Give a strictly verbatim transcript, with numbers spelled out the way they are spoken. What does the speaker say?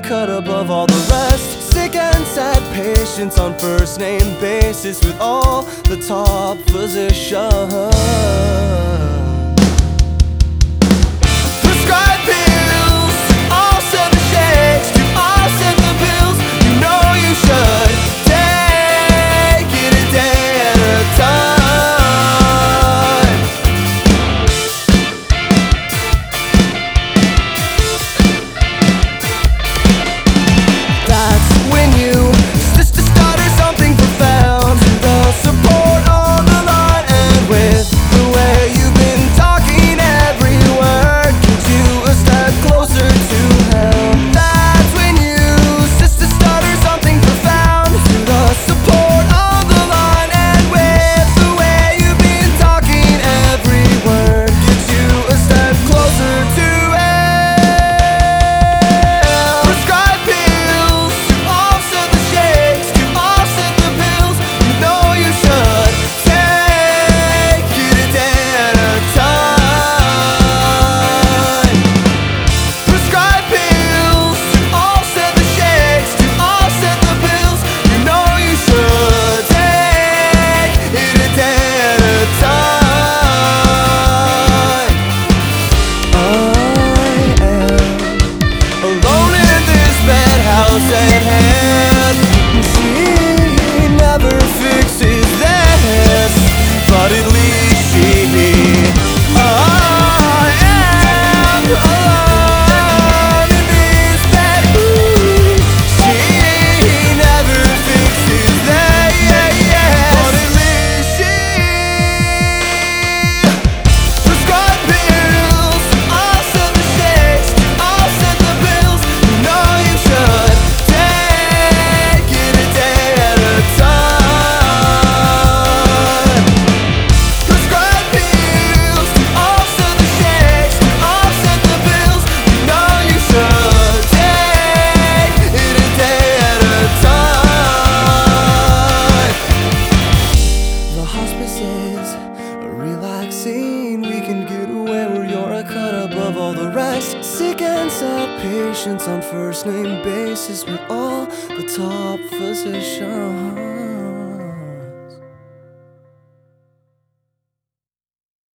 cut above all the rest. Sick and sad patients on first name basis with all the top physicians. Prescribe pills, all set the shakes, to all set the pills. You know you should take it a day at a time. That's when you just to start or something profound. The support on the line, and with the way you've been talking, every word gets you a step closer to hell. That's when you just to start or something profound. The support on the line, and with the way you've been talking, every word gets you a step closer to hell. Prescribe pills to offset the shakes, to offset the pills. You know you should take it a day at a time. Prescribe pills to offset the shakes, to offset the pills. You know you should take it a day at a time. I am alone in this bad house at hand. She never fixes this, but at least she I am alone in this bad house. She never fixes that, but at least she prescribe pills, offset the shakes, offset the pills. You know you should take it a day at a time. Prescribe pills to offset the shakes, to offset the pills. You know you should take it a day at a time. The hospice is relaxing. We can get away where you're a cut above all the rest. Sick and sad patients on first name basis with all the top physicians.